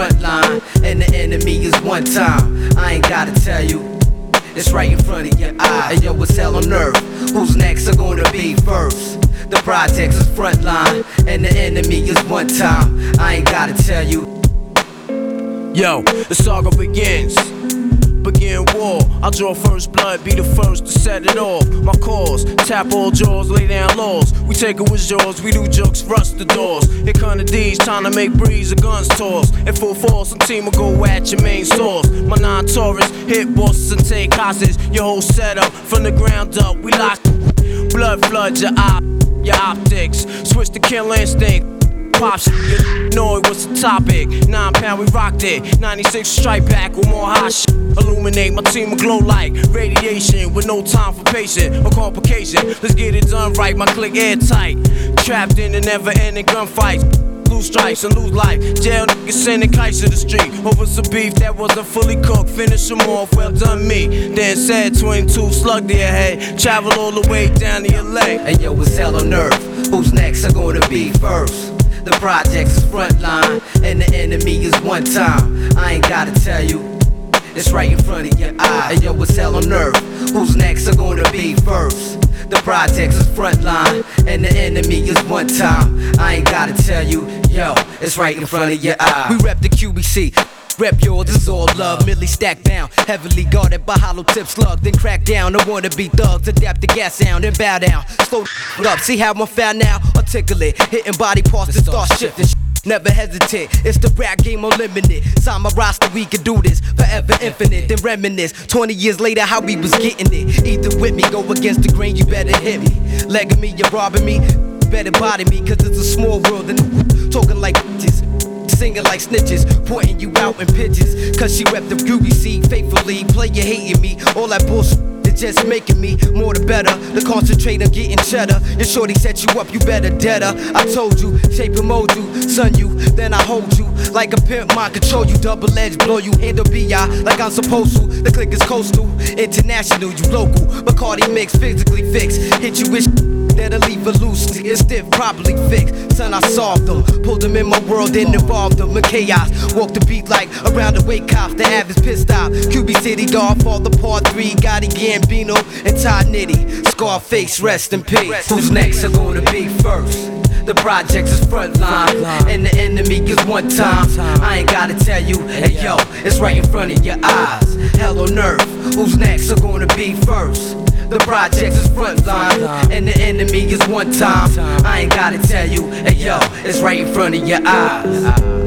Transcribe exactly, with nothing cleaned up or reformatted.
front line, and the enemy is one time. I ain't gotta tell you, it's right in front of your eye. And yo, it's hell on earth, who's next are gonna be first? The projects is front line, and the enemy is one time. I ain't gotta tell you. Yo, the saga begins. Begin war, I'll draw first blood, be the first to set it off. My cause, tap all jaws, lay down laws. We take it with jaws, we do jokes, rust the doors. Here come the D's, trying to make breeze, the guns toss. In full force, some team will go at your main source. My non-Taurus, hit bosses and take hostage. Your whole setup, from the ground up, we lock. Blood floods your eye, your optics. Switch to kill instinct. Pop shit, you know it was the topic. Nine pound, we rocked it. ninety-six strike back with more hot shit. Illuminate, my team will glow like radiation with no time for patient or complication. Let's get it done right, my click airtight. Trapped in the never-ending gunfights. Lose strikes and lose life. Jail niggas sending kites to the street over some beef that wasn't fully cooked. Finish them off, well done me. Then said twenty-two slug to your head. Travel all the way down to L A. And yo, it's hell on earth, who's next are gonna be first? The projects is front line, and the enemy is one time. I ain't gotta tell you, it's right in front of your eye. And yo, it's hell on earth, who's next are gonna be first? The projects is front line, and the enemy is one time. I ain't gotta tell you, yo, it's right in front of your eye. We rep the Q B C. Rep yours, this is all love. Millie stack bound, heavily guarded by hollow tip slug. Then crack down, I wanna be thugs. Adapt the gas sound and bow down. Slow up, see how I'm found now? Articulate, hitting body parts to start shifting. Never hesitate, it's the rap game unlimited. Sign my roster, we can do this forever infinite. Then reminisce, twenty years later, how we was getting it. Either with me, go against the grain, you better hit me. Legging me, you're robbing me, better body me. Cause it's a small world and talking like bitches. Singing like snitches, pointing you out in pitches. Cause she rep the U B C faithfully. Player hating me, all that bullshit is just making me more the better. The concentrate on getting cheddar. Your shorty set you up, you better dead her. I told you, shape and mold you, son you, then I hold you. Like a pimp, mind control you, double edge, blow you, handle B I like I'm supposed to. The click is coastal, international, you local. Bacardi mix, physically fixed. Hit you with that'll leave a loose, it's stiff, properly fixed. Son, I solved them, pulled them in my world and involved them in chaos. Walk the beat like around the way cops, the average pissed off. Q B City, Godfather, Part three, Gotti Gambino, and Todd Nitty. Scarface, rest in peace. Who's next are gonna be first? The projects is front line, and the enemy is one time. I ain't gotta tell you, hey yo, it's right in front of your eyes. Hell on earth, who's next are gonna be first? The projects is front line, and the enemy is one time. I ain't gotta tell you, hey yo, it's right in front of your eyes.